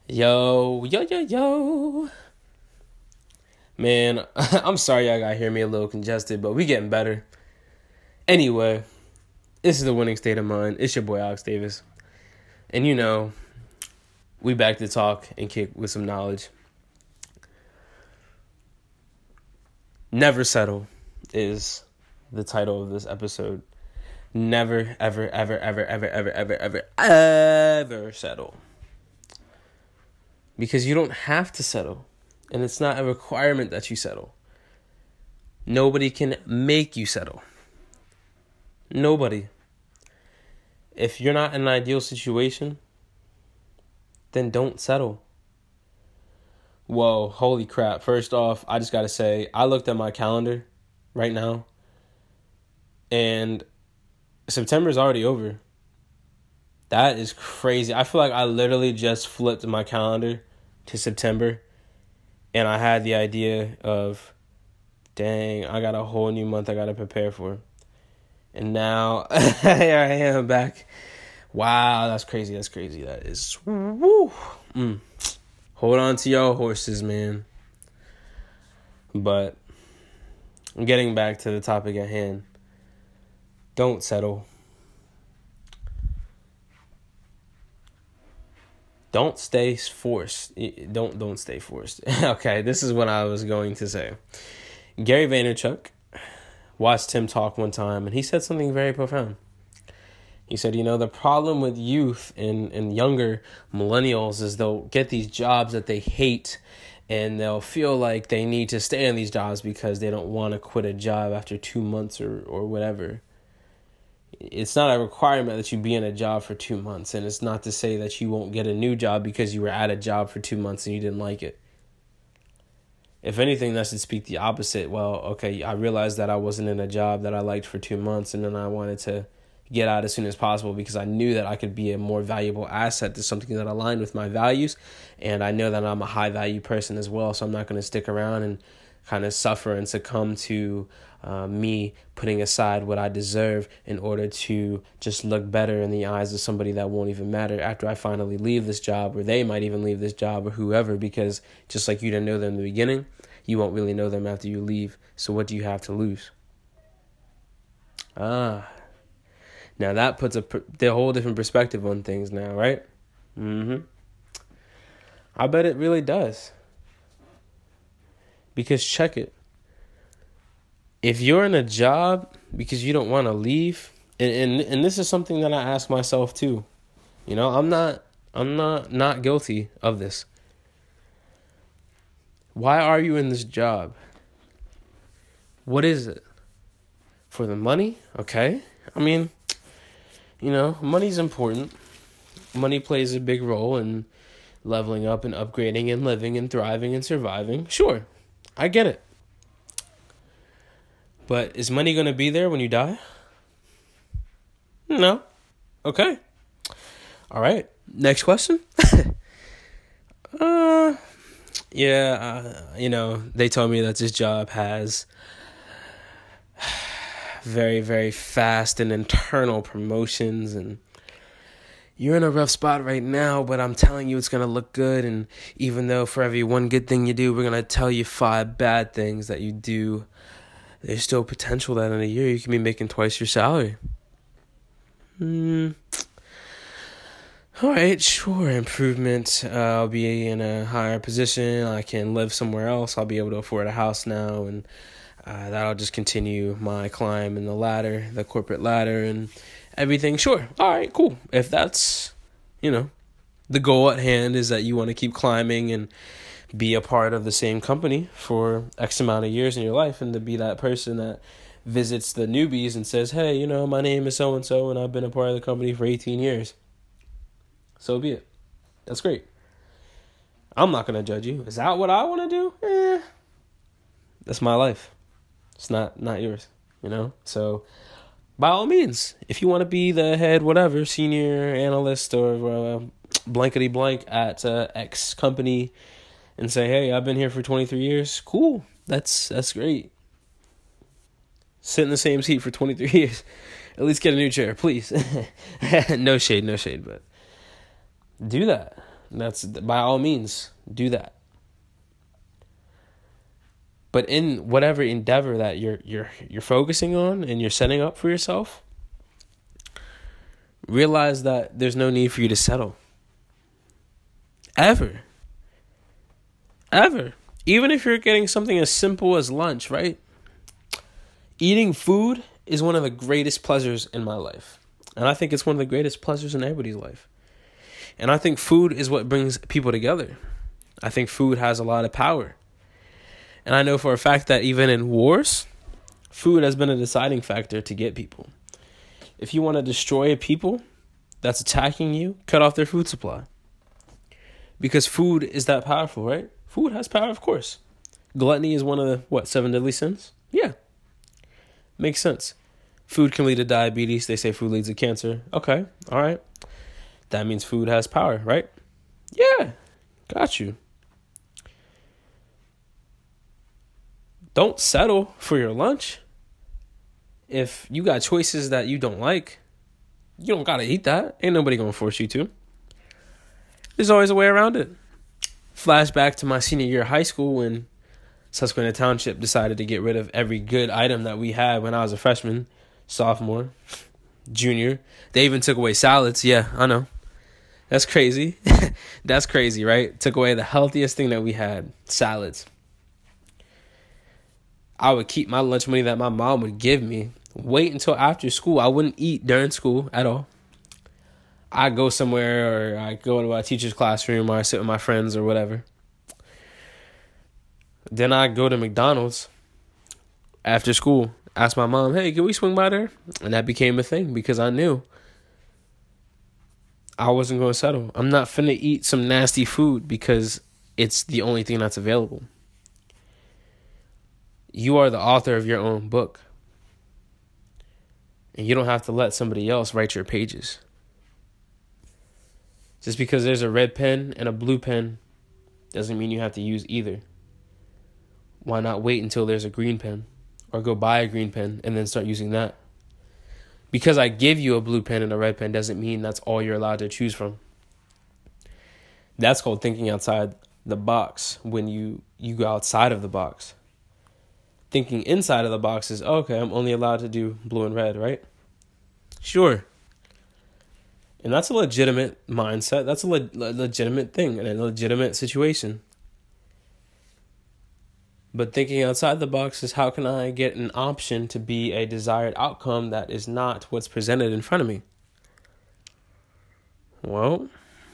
Yo, yo, yo, yo. Man, I'm sorry y'all got to hear me a little congested, but we getting better. Anyway, this is the winning state of mind. It's your boy Alex Davis. And we back to talk and kick with some knowledge. Never settle is the title of this episode. Never, ever, ever, ever, ever, ever, ever, ever, ever settle. Because you don't have to settle. And it's not a requirement that you settle. Nobody can make you settle. Nobody. If you're not in an ideal situation, then don't settle. Whoa, holy crap. First off, I just got to say, I looked at my calendar right now, and September's already over. That is crazy. I feel like I literally just flipped my calendar to September, and I had the idea of, dang, I got a whole new month I got to prepare for. And now, here I am back. Wow, that's crazy. That's crazy. That is, woo. Hold on to your horses, man. But getting back to the topic at hand, don't settle. Don't stay forced. Don't stay forced. Okay, this is what I was going to say. Gary Vaynerchuk watched him talk one time, and he said something very profound. He said, the problem with youth and younger millennials is they'll get these jobs that they hate, and they'll feel like they need to stay in these jobs because they don't want to quit a job after 2 months or whatever. It's not a requirement that you be in a job for 2 months, and it's not to say that you won't get a new job because you were at a job for 2 months and you didn't like it. If anything, that should speak the opposite. Well, okay, I realized that I wasn't in a job that I liked for 2 months, and then I wanted to get out as soon as possible because I knew that I could be a more valuable asset to something that aligned with my values, and I know that I'm a high-value person as well, so I'm not going to stick around and kind of suffer and succumb to me putting aside what I deserve in order to just look better in the eyes of somebody that won't even matter after I finally leave this job, or they might even leave this job, or whoever, because just like you didn't know them in the beginning, you won't really know them after you leave. So what do you have to lose? Now that puts the whole different perspective on things now, right? I bet it really does. Because check it. If you're in a job because you don't want to leave, and this is something that I ask myself too. I'm not guilty of this. Why are you in this job? What is it? For the money? Okay. I mean, money's important. Money plays a big role in leveling up and upgrading and living and thriving and surviving. Sure, I get it. But is money going to be there when you die? No. Okay. All right. Next question. They told me that this job has very, very fast and internal promotions, and you're in a rough spot right now, but I'm telling you it's going to look good. And even though for every one good thing you do, we're going to tell you 5 bad things that you do, there's still potential that in a year you can be making twice your salary. All right, sure, improvement. I'll be in a higher position. I can live somewhere else. I'll be able to afford a house now, and that'll just continue my climb in the corporate ladder and everything. Sure. All right, cool. If that's, the goal at hand is that you want to keep climbing and be a part of the same company for X amount of years in your life, and to be that person that visits the newbies and says, hey, my name is so-and-so, and I've been a part of the company for 18 years. So be it. That's great. I'm not going to judge you. Is that what I want to do? That's my life. It's not yours, So by all means, if you want to be the head, whatever, senior analyst or blankety blank at X company and say, hey, I've been here for 23 years. Cool. That's great. Sit in the same seat for 23 years. At least get a new chair, please. No shade, but do that. That's by all means, do that. But in whatever endeavor that you're focusing on and you're setting up for yourself, realize that there's no need for you to settle. Ever. Even if you're getting something as simple as lunch, right? Eating food is one of the greatest pleasures in my life. And I think it's one of the greatest pleasures in everybody's life. And I think food is what brings people together. I think food has a lot of power. And I know for a fact that even in wars, food has been a deciding factor to get people. If you want to destroy a people that's attacking you, cut off their food supply. Because food is that powerful, right? Food has power, of course. Gluttony is one of the, 7 deadly sins? Yeah. Makes sense. Food can lead to diabetes. They say food leads to cancer. Okay, all right. That means food has power, right? Yeah, got you. Don't settle for your lunch. If you got choices that you don't like, you don't gotta eat that. Ain't nobody gonna force you to. There's always a way around it. Flashback to my senior year of high school when Susquehanna Township decided to get rid of every good item that we had when I was a freshman, sophomore, junior. They even took away salads. Yeah, I know. That's crazy. That's crazy, right? Took away the healthiest thing that we had, salads. I would keep my lunch money that my mom would give me. Wait until after school. I wouldn't eat during school at all. I'd go somewhere, or I'd go to my teacher's classroom, or I sit with my friends or whatever. Then I'd go to McDonald's after school. Ask my mom, hey, can we swing by there? And that became a thing because I knew I wasn't going to settle. I'm not finna eat some nasty food because it's the only thing that's available. You are the author of your own book. And you don't have to let somebody else write your pages. Just because there's a red pen and a blue pen doesn't mean you have to use either. Why not wait until there's a green pen? Or go buy a green pen and then start using that? Because I give you a blue pen and a red pen doesn't mean that's all you're allowed to choose from. That's called thinking outside the box when you go outside of the box. Thinking inside of the box is, okay, I'm only allowed to do blue and red, right? Sure. And that's a legitimate mindset. That's a legitimate thing and a legitimate situation. But thinking outside the box is, how can I get an option to be a desired outcome that is not what's presented in front of me? Well,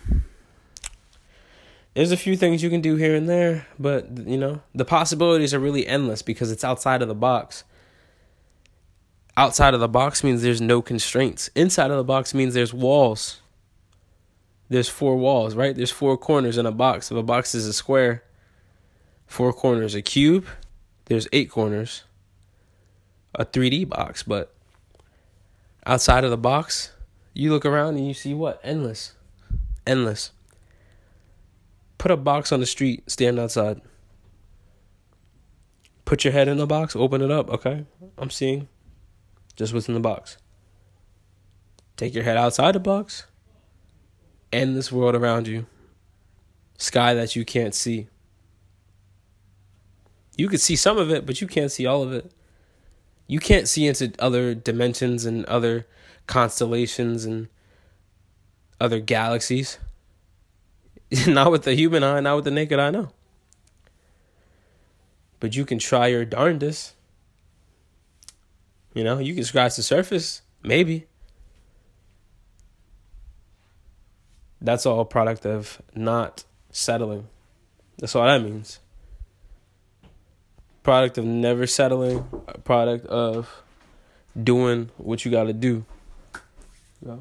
there's a few things you can do here and there, but, the possibilities are really endless because it's outside of the box. Outside of the box means there's no constraints. Inside of the box means there's walls. There's 4 walls, right? There's 4 corners in a box. If a box is a square, 4 corners. A cube, there's 8 corners. A 3D box, but outside of the box, you look around and you see what? Endless. Put a box on the street, stand outside. Put your head in the box, open it up, okay? I'm seeing just what's in the box. Take your head outside the box. Endless world around you. Sky that you can't see. You could see some of it, but you can't see all of it. You can't see into other dimensions and other constellations and other galaxies. Not with the human eye, not with the naked eye, no. But you can try your darndest. You can scratch the surface, maybe. That's all a product of not settling. That's all that means. Product of never settling. A product of doing what you got to do. Okay.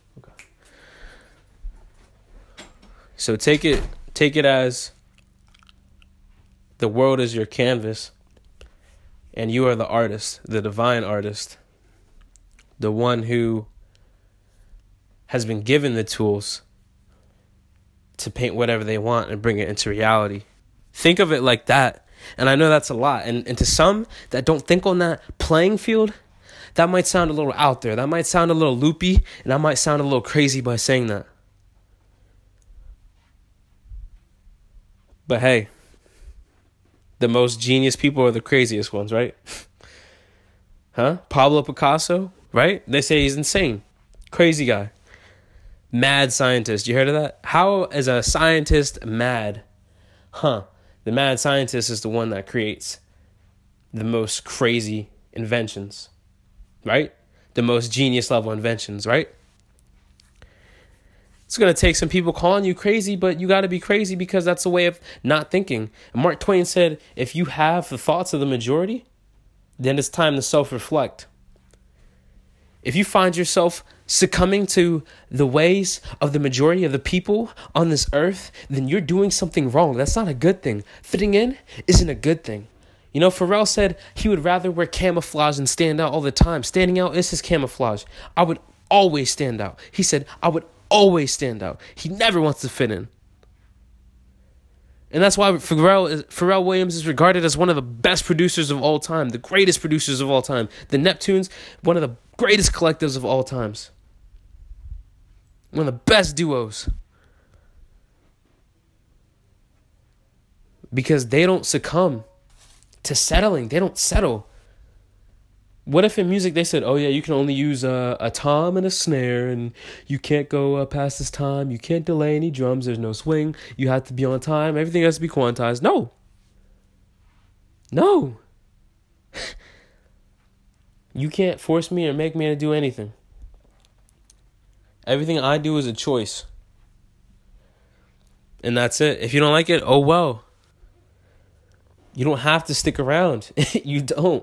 So take it as the world is your canvas and you are the artist, the divine artist, the one who has been given the tools to paint whatever they want and bring it into reality. Think of it like that. And I know that's a lot. And to some that don't think on that playing field, that might sound a little out there. That might sound a little loopy. And I might sound a little crazy by saying that. But hey, the most genius people are the craziest ones, right? Huh? Pablo Picasso, right? They say he's insane. Crazy guy. Mad scientist. You heard of that? How is a scientist mad? Huh. The mad scientist is the one that creates the most crazy inventions, right? The most genius level inventions, right? It's going to take some people calling you crazy, but you got to be crazy because that's a way of not thinking. And Mark Twain said, if you have the thoughts of the majority, then it's time to self-reflect. If you find yourself succumbing to the ways of the majority of the people on this earth, then you're doing something wrong. That's not a good thing. Fitting in isn't a good thing. You know, Pharrell said he would rather wear camouflage than stand out all the time. Standing out is his camouflage. I would always stand out. He said, I would always stand out. He never wants to fit in. And that's why Pharrell Williams is regarded as one of the best producers of all time, the greatest producers of all time. The Neptunes, one of the greatest collectives of all times. One of the best duos. Because they don't succumb to settling. They don't settle. What if in music they said, oh yeah, you can only use a tom and a snare, and you can't go past this time, you can't delay any drums, there's no swing, you have to be on time, everything has to be quantized. No. You can't force me or make me to do anything. Everything I do is a choice. And that's it. If you don't like it, oh well. You don't have to stick around. You don't.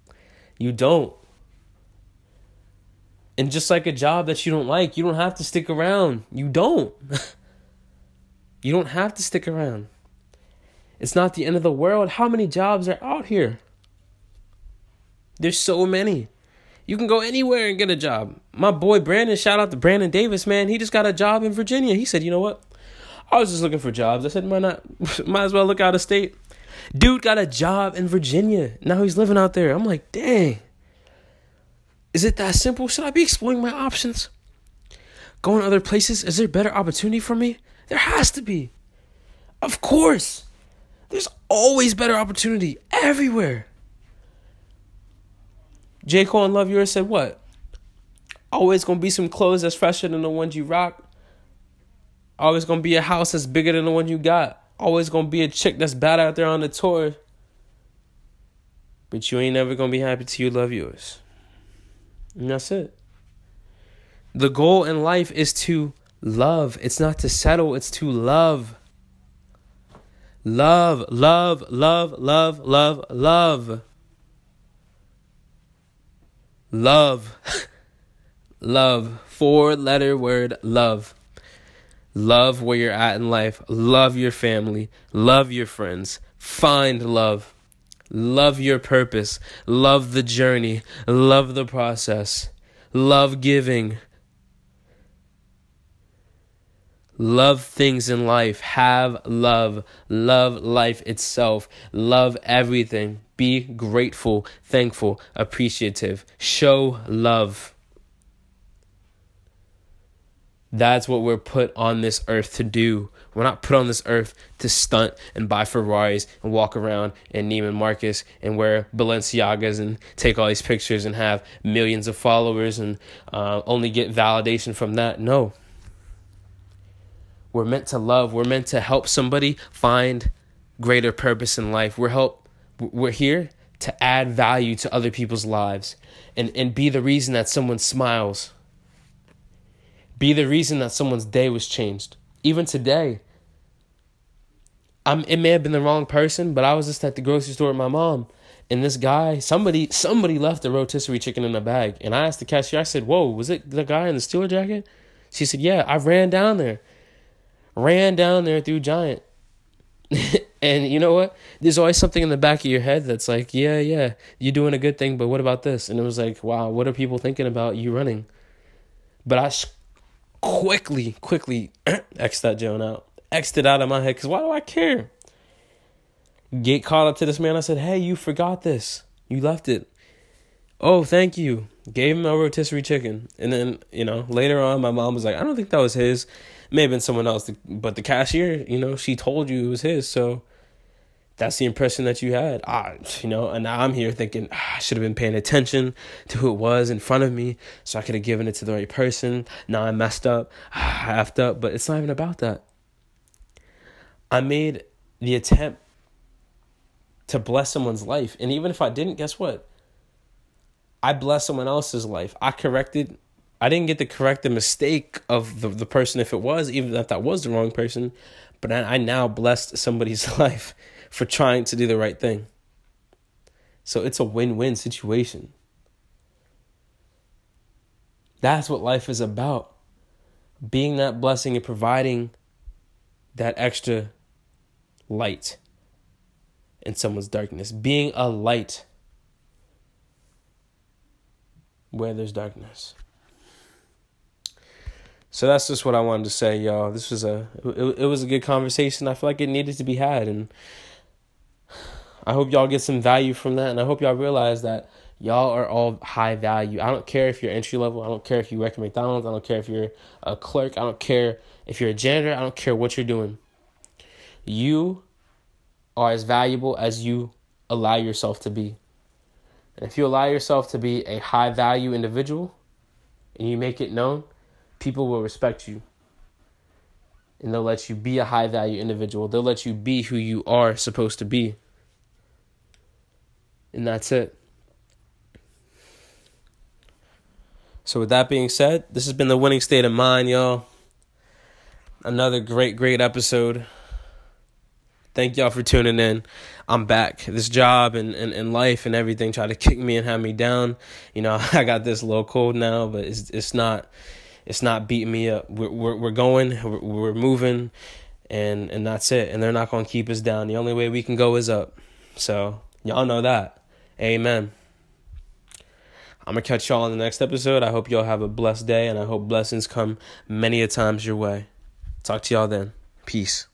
And just like a job that you don't like, you don't have to stick around. You don't. You don't have to stick around. It's not the end of the world. How many jobs are out here? There's so many. You can go anywhere and get a job. My boy Brandon, shout out to Brandon Davis, man. He just got a job in Virginia. He said, you know what? I was just looking for jobs. I said, might as well look out of state. Dude got a job in Virginia. Now he's living out there. I'm like, dang. Is it that simple? Should I be exploring my options? Going other places? Is there better opportunity for me? There has to be. Of course. There's always better opportunity everywhere. J. Cole and Love Yours said what? Always gonna be some clothes that's fresher than the ones you rock. Always gonna be a house that's bigger than the one you got. Always gonna be a chick that's bad out there on the tour. But you ain't never gonna be happy till you love yours. And that's it. The goal in life is to love. It's not to settle. It's to love. Love, love, love, love, love, love. Love. Love. 4-letter word, love. Love where you're at in life. Love your family. Love your friends. Find love. Love your purpose. Love the journey. Love the process. Love giving. Love things in life. Have love. Love life itself. Love everything. Be grateful, thankful, appreciative. Show love. That's what we're put on this earth to do. We're not put on this earth to stunt and buy Ferraris and walk around in Neiman Marcus and wear Balenciagas and take all these pictures and have millions of followers and only get validation from that. No. We're meant to love. We're meant to help somebody find greater purpose in life. We're here to add value to other people's lives and be the reason that someone smiles. Be the reason that someone's day was changed. Even today, it may have been the wrong person, but I was just at the grocery store with my mom, and this guy, somebody left a rotisserie chicken in a bag, and I asked the cashier, I said, whoa, was it the guy in the Steeler jacket? She said, yeah, I ran down there through Giant. And you know what? There's always something in the back of your head that's like, yeah, you're doing a good thing, but what about this? And it was like, wow, what are people thinking about you running? But I quickly X that Joan out. X'd it out of my head, because why do I care? Get caught up to this man. I said, hey, you forgot this. You left it. Oh, thank you. Gave him a rotisserie chicken. And then, later on, my mom was like, I don't think that was his. It may have been someone else. But the cashier, she told you it was his. So that's the impression that you had. And now I'm here thinking, I should have been paying attention to who it was in front of me so I could have given it to the right person. Now I messed up. I effed up. But it's not even about that. I made the attempt to bless someone's life. And even if I didn't, guess what? I blessed someone else's life. I didn't get to correct the mistake of the person if it was, even if that was the wrong person. But I now blessed somebody's life for trying to do the right thing. So it's a win-win situation. That's what life is about. Being that blessing and providing that extra light in someone's darkness. Being a light where there's darkness. So that's just what I wanted to say, y'all. This was it was a good conversation. I feel like it needed to be had, and I hope y'all get some value from that, and I hope y'all realize that y'all are all high value. I don't care if you're entry level. I don't care if you work at McDonald's. I don't care if you're a clerk. I don't care if you're a janitor. I don't care what you're doing. You are as valuable as you allow yourself to be. And if you allow yourself to be a high value individual and you make it known, people will respect you. And they'll let you be a high value individual. They'll let you be who you are supposed to be. And that's it. So with that being said, this has been the Winning State of Mind, y'all. Another great episode. Thank y'all for tuning in. I'm back. This job and life and everything tried to kick me and have me down. I got this little cold now, but it's not beating me up. We're going. We're moving, and that's it. And they're not gonna keep us down. The only way we can go is up. So y'all know that. Amen. I'm gonna catch y'all in the next episode. I hope y'all have a blessed day, and I hope blessings come many a times your way. Talk to y'all then. Peace.